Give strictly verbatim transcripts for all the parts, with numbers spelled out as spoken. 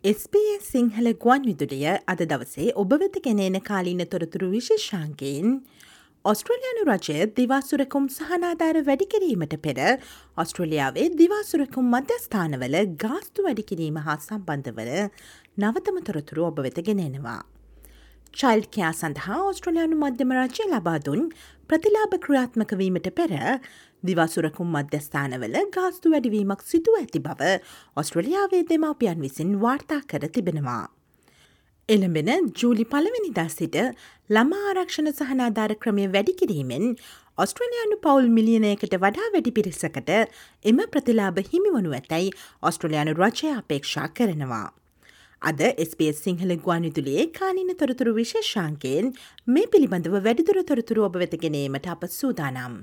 S B S Sinhala ගුවන් විදුලිය අද දවසේ ඔබ වෙත ගෙනෙන කාලීන තොරතුරු විශේෂාංකයෙන් ඔස්ට්‍රේලියානු රජය දිවාසුරකුම් සහනාධාර වැඩි කිරීමට පෙර ඔස්ට්‍රේලියාවේ දිවාසුරකුම් මධ්‍යස්ථානවල ගාස්තු වැඩි කිරීම හා සම්බන්ධ වන නවතම තොරතුරු ඔබ වෙත ගෙනෙනවා. චයිල්ඩ් කෙයා සඳහා ඔස්ට්‍රේලියානු මධ්‍යම රජය ලබා දුන් ප්‍රතිලාභ ක්‍රියාත්මක වීමට පෙර දිවාසුරකුම් මධ්‍යස්ථානවල ගාස්තු වැඩිවීමක් සිදුව ඇති බව ඔස්ට්‍රේලියාවේ දෙමාපියන් විසින් වාර්තා කර තිබෙනවා. එළඹෙන ජූලි පළවෙනිදා සිට ළමා ආරක්ෂණ සහනාධාර ක්‍රමය වැඩි කිරීමෙන් ඔස්ට්‍රේලියානු පවුල් මිලියනයකට වඩා වැඩි පිරිසකට එම ප්‍රතිලාභ හිමිවනු ඇතැයි ඔස්ට්‍රේලියානු රජය අපේක්ෂා කරනවා. අද එස් බී එස් සිංහල ගුවන් විදුලියේ කාලීන තොරතුරු විශේෂාංකයෙන් මේ පිළිබඳව වැඩිදුර තොරතුරු ඔබ වෙත ගෙනීමට අප සූදානම්.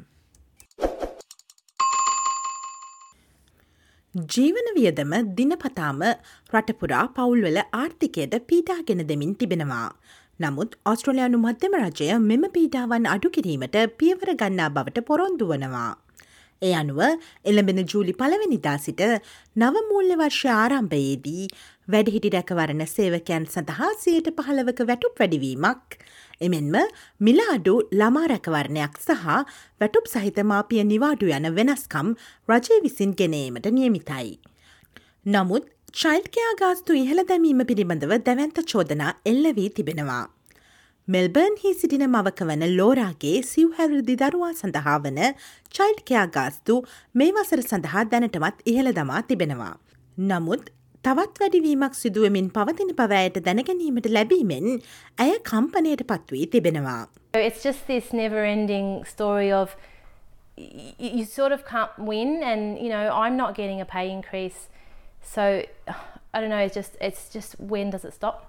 ජීවන වියදම දිනපතාම රටපුරා පවුල්වල ආර්ථිකයද පීඩාගෙන දෙමින් තිබෙනවා. නමුත් ඔස්ට්‍රේලියානු මධ්‍යම රජය මෙම පීඩාවන් අඩු කිරීමට පියවර ගන්නා බවට පොරොන්දු වනවා. ඒ අනුව එළඹෙන ජූලි පළවෙනිදා සිට නව මූල්‍ය වර්ෂ ආරම්භයේදී වැඩිහිටි රැකවරණ සේවකයන් සඳහා සියයට පහළවක වැටුප් වැඩිවීමක්, එමෙන්ම මිල අඩු ළමා රැකවරණයක් සහ වැටුප් සහිත මාපිය නිවාඩු යන වෙනස්කම් රජය විසින් ගෙනීමට නියමිතයි. නමුත් චයිල්ඩ් කෙයා ගාස්තු ඉහළ දැමීම පිළිබඳව දැවැන්ත චෝදනා එල්ල වී තිබෙනවා. මෙල්බර්න්හි සිටින මවක වන ලෝරාගේ සිව්හැවිරිදි දරුවා සඳහා වන චයිල්ඩ් කෙයා ගාස්තු මේ වසර සඳහා දැනටමත් ඉහළ දමා තිබෙනවා. නමුත් තවත් වැඩිවීමක් සිදුවමින් පවතින බව ඇයට දැනගැනීමට ලැබීමෙන් ඇය කම්පනයට පත්වී තිබෙනවා. It's just this never-ending story of you, you sort of can't win, and you know I'm not getting a pay increase, so I don't know. It's just it's just when does it stop?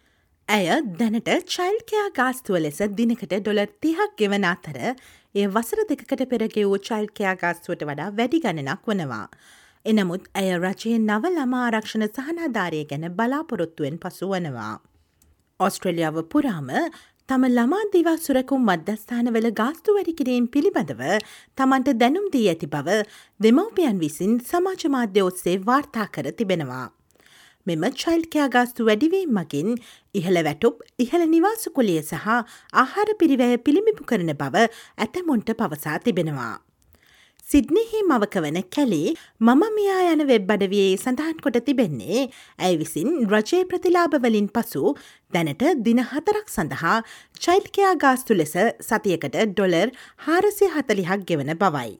ඇය දැනට child care ගාස්තුව ලෙස දිනකට dollar තිහක් ගෙවන අතර එය වසර දෙකකට පෙර ගෙවූ චයිල්ඩ් කෙයා ගාස්තුවට වඩා වැඩි ගණනක් වනවා. එනමුත් ඇය රජයේ නව ළමා ආරක්ෂණ සහනාධාරය ගැන බලාපොරොත්තුවෙන් පසු වනවා. ඔස්ට්‍රේලියාව පුරාම තම ළමා දිවා සුරකුම් මධ්‍යස්ථානවල ගාස්තු වැඩි කිරීම පිළිබඳව තමන්ට දැනුම් දී ඇති බව දෙමව්පියන් විසින් සමාජ මාධ්‍ය ඔස්සේ වාර්තා කර තිබෙනවා. මෙම චයිල්ඩ් කෙයා ගාස්තු වැඩිවීම මගින් ඉහළ වැටුප්, ඉහළ නිවාස කුලිය සහ ආහාර පිරිවැය පිළිඹු කරන බව ඇතැමුන්ට පවසා තිබෙනවා. සිඩ්නිහි මවක වන කැලි මම මියා යන වෙබ් අඩවියේ සඳහන් කොට තිබෙන්නේ ඇය විසින් රජයේ ප්‍රතිලාභවලින් පසු දැනට දින හතරක් සඳහා චයිල්ඩ් කෙයා ගාස්තු ලෙස සතියකට ඩොලර් හාරසිය හතළිහක් ගෙවන බවයි.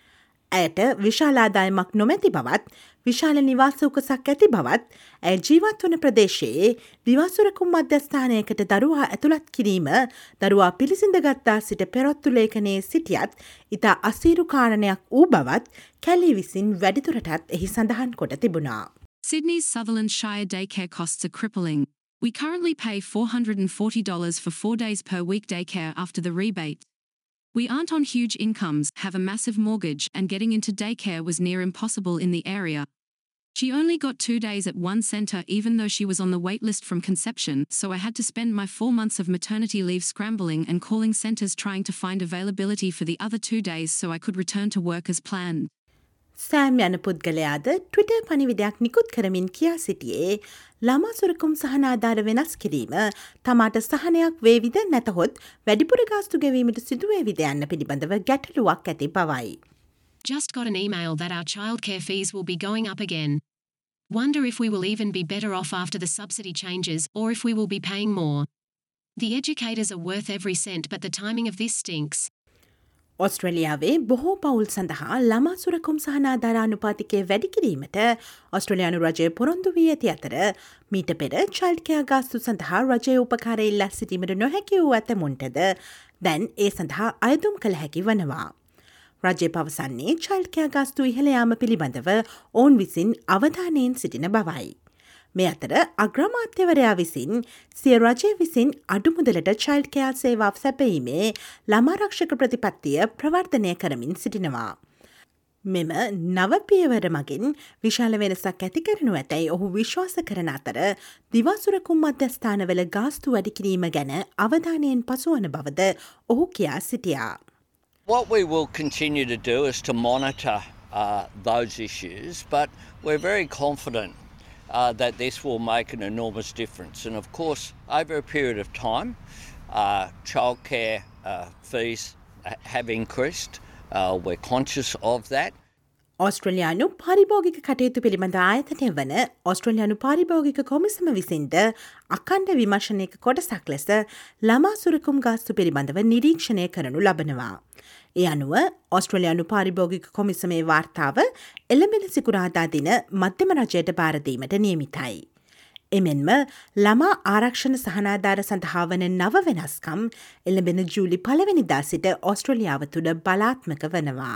ඇයට විශාල ආදායමක් නොමැති බවත්, විශාල නිවාස උකසක් ඇති බවත්, ඇය ජීවත් වන ප්‍රදේශයේ දිවාසුරකුම් මධ්‍යස්ථානයකට දරුවා ඇතුළත් කිරීම දරුවා පිළිසිඳගත්තා සිට පෙරොත්තු ලේඛනයේ සිටියත් ඉතා අසීරු කාරණයක් වූ බවත් කැලි විසින් වැඩිදුරටත් එහි සඳහන් කොට තිබුණා. Sydney's Sutherland Shire daycare costs are crippling. We currently pay four hundred forty dollars for four days per week daycare after the rebate. We aren't on huge incomes, have a massive mortgage, and getting into daycare was near impossible in the area. She only got two days at one centre even though she was on the wait list from conception, so I had to spend my four months of maternity leave scrambling and calling centres trying to find availability for the other two days so I could return to work as planned. Sam යන පුද්ගලයාද Twitter පණිවිඩයක් නිකුත් කරමින් කියා සිටියේ ළමා සුරකුම් සහනාධාර වෙනස් කිරීම තමාට සහනයක් වේවිද නැතහොත් වැඩිපුර ගාස්තු ගෙවීමට සිදුවේවිද යන්න පිළිබඳව ගැටලුවක් ඇති බවයි. Just got an email that our childcare fees will be going up again. Wonder if we will even be better off after the subsidy changes or if we will be paying more. The educators are worth every cent, but the timing of this stinks. ඔස්ට්‍රේලියාවේ බොහෝ පවුල් සඳහා ළමා සුරකුම් සහනාධාර අනුපාතිකය වැඩි කිරීමට ඔස්ට්‍රේලියානු රජය පොරොන්දු වී ඇති අතර මීට පෙර චයිල්ඩ් කෙයා ගාස්තු සඳහා රජයේ උපකාර ඉල්ලා සිටීමට නොහැකි වූ ඇතමුන්ටද දැන් ඒ සඳහා අයදුම් කළ හැකි වනවා. රජය පවසන්නේ චයිල්ඩ් කෙයා ගාස්තු ඉහළ යාම පිළිබඳව ඔවුන් විසින් අවධානයෙන් සිටින බවයි. මේ අතර අග්‍රාමාත්‍යවරයා විසින් සිය රජය විසින් අඩු මුදලට චයිල්ඩ් කෙයා සේවාව සැපයීමේ ළමාරක්ෂක ප්‍රතිපත්තිය ප්‍රවර්ධනය කරමින් සිටිනවා. මෙම නව පියවර මගින් විශාල වෙනසක් ඇති කරනු ඇතැයි ඔහු විශ්වාස කරන අතර දිවාසුරකුම් මධ්‍යස්ථානවල ගාස්තු වැඩි කිරීම ගැන අවධානයෙන් පසුවන බවද ඔහු කියා සිටියා. What we will continue to do is to monitor uh, those issues, but we're very confident uh, that this will make an enormous difference. And of course, over a period of time, uh, childcare uh, fees have increased. Uh, we're conscious of that. ඔස්ට්‍රලයානු පරිභෝගික කටයුතු පිළිබඳ ආයතනය වන ඔස්ට්‍රලයානු පරිභෝගික කොමිසම විසින්ද අකණ්ඩ විමර්ශනයක කොටසක් ලෙස ළමා සුරකුම් ගාස්තු පිළිබඳව නිරීක්ෂණය කරනු ලබනවා. ඒ අනුව ඔස්ට්‍රලයානු පරිභෝගික කොමිසමේ වාර්තාව එළඹෙන සිකුරාදා දින මධ්‍යම රජයට භාරදීමට නියමිතයි. එමෙන්ම ළමා ආරක්ෂණ සහනාධාර සඳහා වන නව වෙනස්කම් එළඹෙන ජූලි පළවෙනිදා සිට ඔස්ට්‍රලියාව තුළ බලාත්මක වනවා.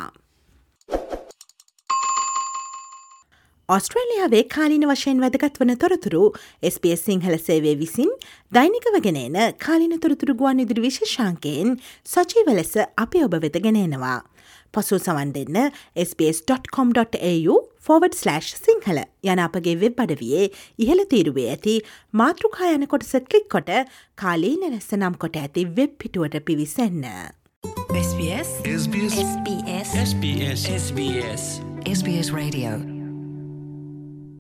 ඔස්ට්‍රේලියාවේ කාලීන වශයෙන් වැදගත් වන තොරතුරු එස් බී එස් සිංහල සේවය විසින් දෛනිකව ගෙනෙන කාලීන තොරතුරු ගුවන් විදුලි විශේෂාංකයෙන් සජීව ලෙස අපි ඔබ වෙත ගෙනෙනවා. පසුව සවන් දෙන්න S B S dot com dot A U forward slash Sinhala යන අපගේ වෙබ් අඩවියේ ඉහළ තීරුවේ ඇති මාතෘකා යන කොටස ක්ලික් කොට කාලීන ලෙස නම් කොට ඇති වෙබ් පිටුවට පිවිසෙන්න. S B S SBS SBS SBS SBS SBS Radio